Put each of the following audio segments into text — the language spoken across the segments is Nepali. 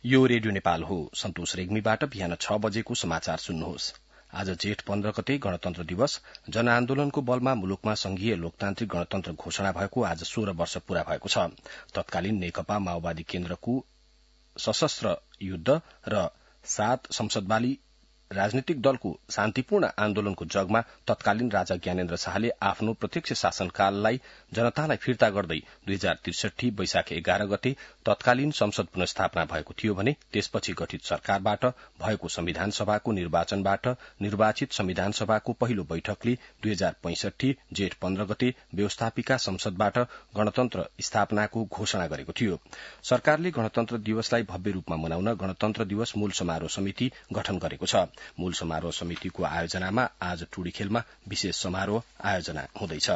यो रेडियो नेपाल हो। सन्तोष रेग्मीबाट बिहान 6 बजेको समाचार सुन्नुहोस्। आज जेठ 15 गते गणतन्त्र दिवस। जनआन्दोलनको बलमा मुलुकमा संघीय लोकतान्त्रिक गणतन्त्र घोषणा भएको आज 16 वर्ष पूरा भएको छ। तत्कालीन नेकपा माओवादी केन्द्रको सशस्त्र युद्ध र 7 संसदवाली राजनीतिक दलको शान्तिपूर्ण आन्दोलनको जगमा तत्कालीन राजा ज्ञानेन्द्र शाहले आफ्नो प्रत्यक्ष शासनकाललाई जनतालाई फिर्ता गर्दै 2063 वैशाख 11 गते तत्कालीन संसद पुनस्थापना भएको थियो भने त्यसपछि गठित सरकारबाट भएको संविधान सभाको निर्वाचनबाट निर्वाचित संविधान सभाको पहिलो बैठकले 2065 जेठ 15 गते व्यवस्थापिका संसदबाट गणतन्त्र स्थापनाको घोषणा गरेको थियो। सरकारले गणतन्त्र दिवसलाई भव्य रूपमा मनाउन गणतन्त्र दिवस मूल समारोह समिति गठन गरेको छ। मूल समारोह समितिको आयोजनामा आज टुडीखेलमा विशेष समारोह आयोजना हुँदैछ।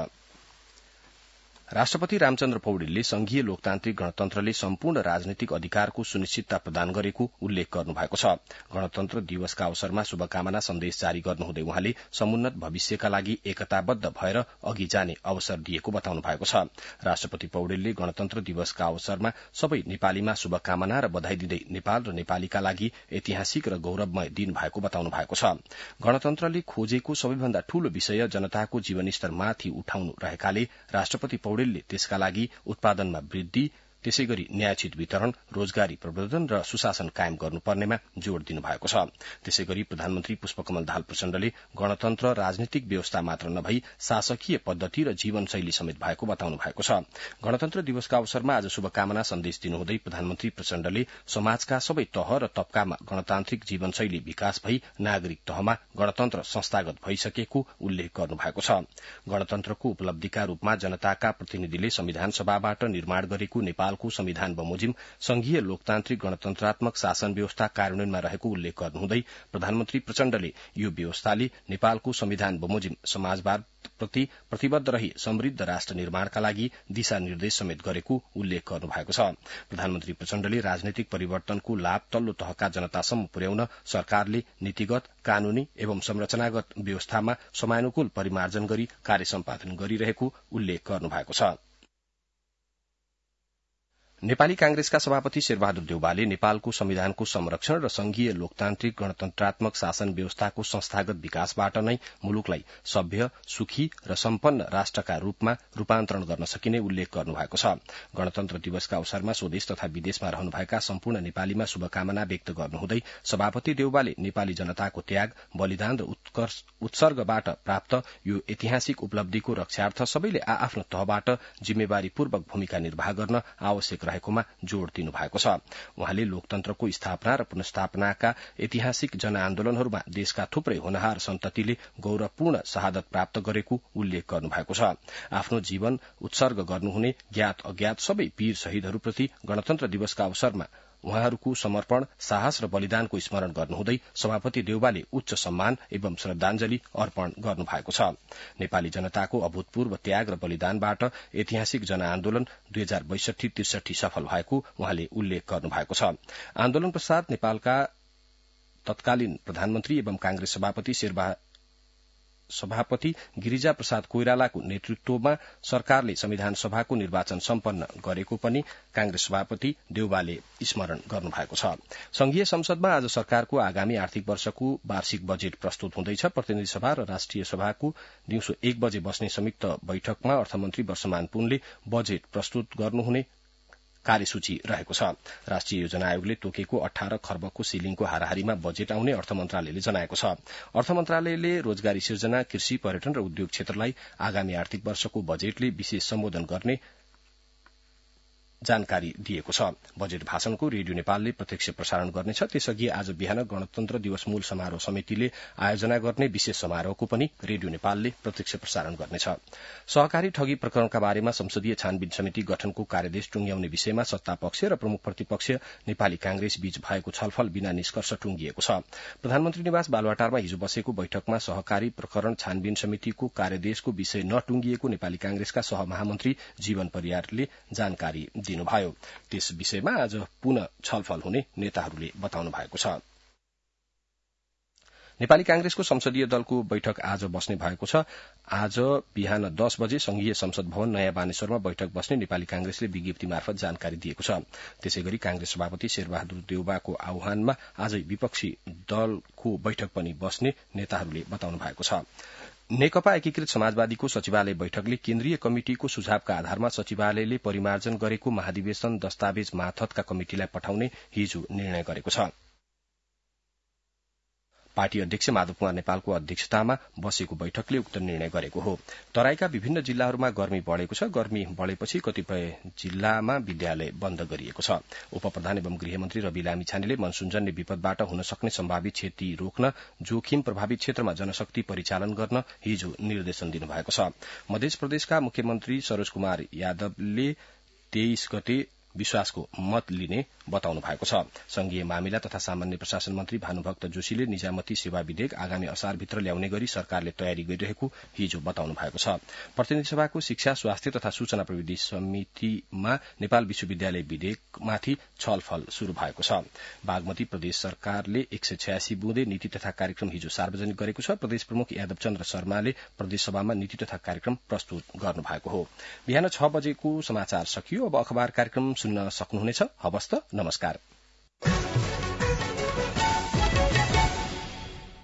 राष्ट्रपति रामचन्द्र पौडेलले संघीय लोकतान्त्रिक गणतन्त्रले सम्पूर्ण राजनीतिक अधिकारको सुनिश्चितता प्रदान गरेको उल्लेख गर्नुभएको छ। गणतन्त्र दिवसका अवसरमा शुभकामना सन्देश जारी गर्नुहुँदै उहाँले समुन्नत भविष्यका लागि एकताबद्ध भएर अघि जाने अवसर दिएको बताउनु भएको छ। राष्ट्रपति पौडेलले गणतन्त्र दिवसका अवसरमा सबै नेपालीमा शुभकामना र बधाई दिँदै नेपाल र नेपालीका लागि ऐतिहासिक र गौरवमय दिन भएको बताउनु भएको छ। गणतन्त्रले खोजेको सबैभन्दा ठूलो विषय जनताको जीवनस्तर माथि उठाउनु रहेकाले राष्ट्रपति पौडेलले त्यसका लागि उत्पादनमा वृद्धि, त्यसैगरी न्यायोचित वितरण, रोजगारी प्रवर्धन र सुशासन कायम गर्नुपर्नेमा जोड़ दिनुभएको छ। त्यसैगरी प्रधानमन्त्री पुष्पकमल दाहाल प्रचण्डले गणतन्त्र राजनीतिक व्यवस्था मात्र नभई शासकीय पद्धति र जीवनशैली समेत भएको बताउनु भएको छ। गणतन्त्र दिवसका अवसरमा आज शुभकामना सन्देश दिनुहुँदै प्रधानमन्त्री प्रचण्डले समाजका सबै तह र तबकामा गणतान्त्रिक जीवनशैली विकास भई नागरिक तहमा गणतन्त्र संस्थागत भइसकेको उल्लेख गर्नुभएको छ। गणतन्त्रको उपलब्धिका रूपमा जनताका प्रतिनिधिले संविधान सभाबाट निर्माण गरेको नेपालको संविधान बमोजिम संघीय लोकतान्त्रिक गणतन्त्रात्मक शासन व्यवस्था कार्यान्वयनमा रहेको उल्लेख गर्नुहुँदै प्रधानमन्त्री प्रचण्डले यो व्यवस्थाले नेपालको संविधान बमोजिम समाजवाद प्रति प्रतिबद्ध रही समृद्ध राष्ट्र निर्माणका लागि दिशा निर्देश समेत गरेको उल्लेख गर्नुभएको छ। प्रधानमन्त्री प्रचण्डले राजनैतिक परिवर्तनको लाभ तल्लो तहका जनतासम्म पुर्याउन सरकारले नीतिगत, कानूनी एवं संरचनागत व्यवस्थामा समयानुकूल परिमार्जन गरी कार्य सम्पादन गरिरहेको उल्लेख गर्नुभएको छ। नेपाली कांग्रेसका सभापति शेरबहादुर देउवाले नेपालको संविधानको संरक्षण र संघीय लोकतान्त्रिक गणतन्त्रात्मक शासन व्यवस्थाको संस्थागत विकासबाट नै मुलुकलाई सभ्य, सुखी र सम्पन्न राष्ट्रका रूपमा रूपान्तरण गर्न सकिने उल्लेख गर्नुभएको छ। गणतन्त्र दिवसका अवसरमा स्वदेश तथा विदेशमा रहनुभएका सम्पूर्ण नेपालीमा शुभकामना व्यक्त गर्नुहुँदै सभापति देउवाले नेपाली जनताको त्याग, बलिदान र उत्सर्गबाट प्राप्त यो ऐतिहासिक उपलब्धिको रक्षार्थ सबैले आआफ्नो तहबाट जिम्मेवारीपूर्वक भूमिका निर्वाह गर्न आवश्यक रहेकोमा जोड़ दिनु भएको छ। उहाँले लोकतन्त्रको स्थापना र पुनस्थापनाका ऐतिहासिक जनआन्दोलनहरूमा देशका थुप्रै होनहार सन्ततिले गौरवपूर्ण शहादत प्राप्त गरेको उल्लेख गर्नुभएको छ। आफ्नो जीवन उत्सर्ग गर्नुहुने ज्ञात अज्ञात सबै वीर शहीदहरूप्रति गणतन्त्र दिवसका अवसरमा उहाँहरूको समर्पण, साहस र बलिदानको स्मरण गर्नुहुँदै सभापति देउवाले उच्च सम्मान एवं श्रद्धांजलि अर्पण गर्नुभएको छ। नेपाली जनताको अभूतपूर्व त्याग र बलिदानबाट ऐतिहासिक जनआन्दोलन 2062-63 सफल भएको उहाँले उल्लेख गर्नुभएको छ। आन्दोलन पश्चात नेपालका तत्कालीन प्रधानमन्त्री एवं कांग्रेस सभापति गिरिजा प्रसाद कोइरालाको नेतृत्वमा सरकारले संविधान सभाको निर्वाचन सम्पन्न गरेको पनि कांग्रेस सभापति देउवाले स्मरण गर्नुभएको छ। संघीय संसदमा आज सरकारको आगामी आर्थिक वर्षको वार्षिक बजेट प्रस्तुत हुँदैछ। प्रतिनिधि सभा र राष्ट्रिय सभाको दिउँसो 1 बजे बस्ने संयुक्त बैठकमा अर्थमन्त्री वर्षमान पुनले बजेट प्रस्तुत गर्नुहुने कार्यसूची रहेको छ। राष्ट्रिय योजना आयोगले तोकेको 18 खर्बको सिलिङको हाराहारीमा बजेट आउने अर्थ मन्त्रालयले जनाएको छ। अर्थ मन्त्रालयले रोजगारी सिर्जना, कृषि, पर्यटन र उद्योग क्षेत्रलाई आगामी आर्थिक वर्षको बजेटले विशेष सम्बोधन गर्ने जानकारी दिएको छ। बजेट भाषणको रेडियो नेपालले प्रत्यक्ष प्रसारण गर्नेछ। त्यसअघि आज बिहान गणतन्त्र दिवस मूल समारोह समितिले आयोजना गर्ने विशेष समारोहको पनि रेडियो नेपालले प्रत्यक्ष प्रसारण गर्नेछ। सहकारी ठगी प्रकरणका बारेमा संसदीय छानबिन समिति गठनको कार्यदेश टुंग्याउने विषयमा सत्तापक्ष र प्रमुख प्रतिपक्ष नेपाली कांग्रेस बीच भएको छलफल बिना निष्कर्ष टुंगिएको छ। प्रधानमन्त्री निवास बालुवाटारमा हिजो बसेको बैठकमा सहकारी प्रकरण छानबिन समितिको कार्यदेशको विषय नटुंगिएको नेपाली कांग्रेसका सहमहामन्त्री जीवन परियारले जानकारी दिनुभयो। त्यस विषयमा आज पुनः छलफल हुने नेताहरूले बताउनु भएको छ। नेपाली कांग्रेसको संसदीय दलको बैठक आज बस्ने भएको छ। आज बिहान 10 बजे संघीय संसद भवन नयाँ बानेश्वरमा बैठक बस्ने नेपाली कांग्रेसले विज्ञप्ति मार्फत जानकारी दिएको छ। त्यसैगरी कांग्रेस सभापति शेरबहादुर देउवाको आह्वानमा आज विपक्षी दलको बैठक पनि बस्ने नेताहरूले बताउनु भएको छ। नेकपा एकीकृत समाजवादीको सचिवालय बैठकले केन्द्रीय कमिटिको सुझावका आधारमा सचिवालयले परिमार्जन गरेको महाधिवेशन दस्तावेज माथतका कमिटिलाई पठाउने हिजो निर्णय गरेको छ। पार्टी अध्यक्ष माधव कुमार नेपालको अध्यक्षतामा बसेको बैठकले उक्त निर्णय गरेको हो। तराईका विभिन्न जिल्लाहरूमा गर्मी बढ़ेको छ। गर्मी बढ़ेपछि कतिपय जिल्लामा विद्यालय बन्द गरिएको छ। उपप्रधान एवं गृहमन्त्री रवि लामिछानेले मनसूनजन्य विपदबाट हुन सक्ने सम्भावित क्षति रोक्न जोखिम प्रभावित क्षेत्रमा जनशक्ति परिचालन गर्न हिजो निर्देशन दिनुभएको छ। मध्य प्रदेशका मुख्यमन्त्री सरोज कुमार यादवले 23 गते विश्वासको मत लिने बताउनु भएको छ। संघीय मामिला तथा सामान्य प्रशासन मन्त्री भानुभक्त जोशीले निजामती सेवा विधेयक आगामी असारभित्र ल्याउने गरी सरकारले तयारी गरिरहेको हिजो बताउनु भएको छ। प्रतिनिधि सभाको शिक्षा स्वास्थ्य तथा सूचना प्रविधि समितिमा नेपाल विश्वविद्यालय विधेयकमाथि छलफल शुरू भएको छ। बागमती प्रदेश सरकारले 186 बुँदे नीति तथा कार्यक्रम हिजो सार्वजनिक गरेको छ। प्रदेश प्रमुख यादव चन्द्र शर्माले प्रदेशसभामा नीति तथा कार्यक्रम प्रस्तुत गर्नु भएको हो। बिहान 6 बजेको समाचार सकियो। अब अखबार कार्यक्रम सुन्न सक्नुहुनेछ। हवस् त, नमस्कार।